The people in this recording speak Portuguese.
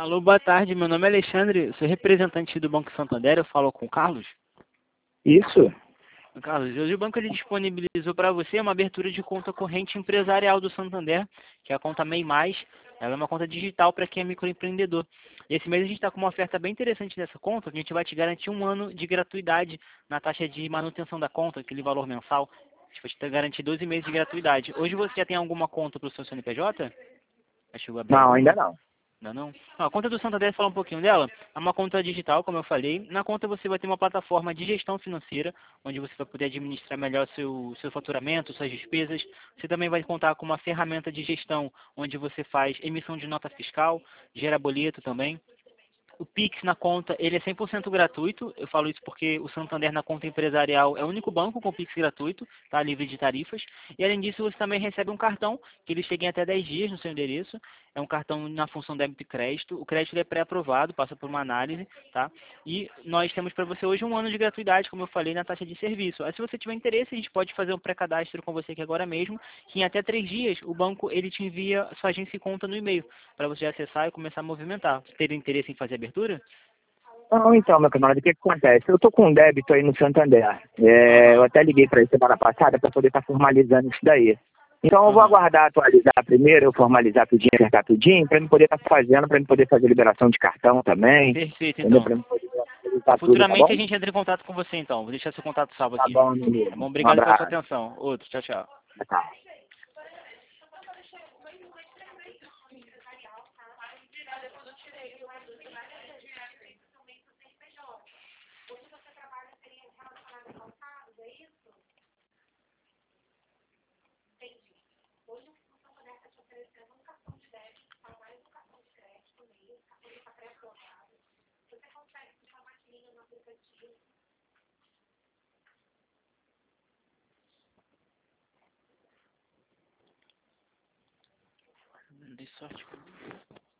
Alô, boa tarde. Meu nome é Alexandre, sou representante do Banco Santander. Eu falo com o Carlos. Isso? Carlos, hoje o banco ele disponibilizou para você uma abertura de conta corrente empresarial do Santander, que é a conta MEI Mais. Ela é uma conta digital para quem é microempreendedor. E esse mês a gente está com uma oferta bem interessante dessa conta, que a gente vai te garantir 1 ano de gratuidade na taxa de manutenção da conta, aquele valor mensal. A gente vai te garantir 12 meses de gratuidade. Hoje você já tem alguma conta para o seu CNPJ? Já chegou a abrir Não, ainda alguma? não. Não, não. A conta do Santander, falar um pouquinho dela, é uma conta digital, como eu falei. Na conta você vai ter uma plataforma de gestão financeira, onde você vai poder administrar melhor seu faturamento, suas despesas. Você também vai contar com uma ferramenta de gestão, onde você faz emissão de nota fiscal, gera boleto também. O Pix na conta, ele é 100% gratuito. Eu falo isso porque o Santander na conta empresarial é o único banco com Pix gratuito, tá? Livre de tarifas. E além disso, você também recebe um cartão, que ele chega em até 10 dias no seu endereço. É um cartão na função débito e crédito. O crédito ele é pré-aprovado, passa por uma análise, tá? E nós temos para você hoje 1 ano de gratuidade, como eu falei, na taxa de serviço. Aí, se você tiver interesse, a gente pode fazer um pré-cadastro com você aqui agora mesmo, que em até 3 dias o banco ele te envia sua agência e conta no e-mail, para você acessar e começar a movimentar. Você teria interesse em fazer abertura? Não, então, meu camarada, o que acontece? Eu tô com um débito aí no Santander. Eu Aham, até liguei para ele semana passada para poder estar formalizando isso daí. Então eu vou aham. aguardar atualizar primeiro, eu formalizar tudinho, acertar tudinho, para eu poder estar fazendo, para eu poder fazer liberação de cartão também, Perfeito, entendeu? então. Para eu poder facilitar tudo, tá Futuramente bom? a gente entra em contato com você, então. Vou deixar seu contato salvo Tá aqui. bom, meu Tá amigo. bom? Um Obrigado pela sua abraço. atenção. Outro. Tchau, tchau. Tchau. Dei sorte.